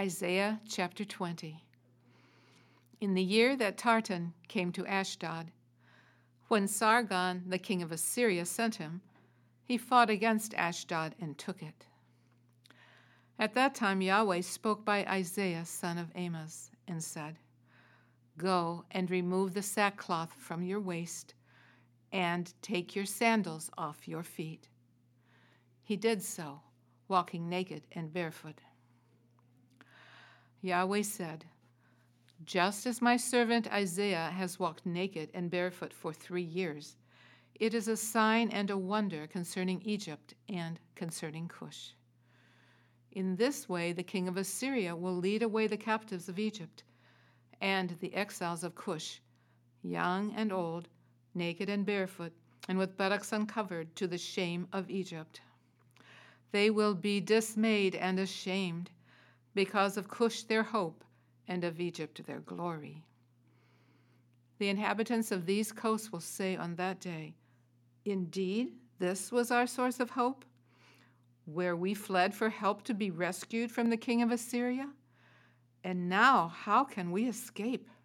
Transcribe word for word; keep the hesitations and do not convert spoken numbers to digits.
Isaiah chapter twenty. In the year that Tartan came to Ashdod, when Sargon, the king of Assyria, sent him, he fought against Ashdod and took it. At that time Yahweh spoke by Isaiah son of Amos and said, "Go and remove the sackcloth from your waist and take your sandals off your feet." He did so, walking naked and barefoot. Yahweh said, "Just as my servant Isaiah has walked naked and barefoot for three years, it is a sign and a wonder concerning Egypt and concerning Cush. In this way the king of Assyria will lead away the captives of Egypt and the exiles of Cush, young and old, naked and barefoot, and with buttocks uncovered, to the shame of Egypt. They will be dismayed and ashamed because of Cush their hope and of Egypt their glory. The inhabitants of these coasts will say on that day, 'Indeed, this was our source of hope, where we fled for help to be rescued from the king of Assyria? And now how can we escape?'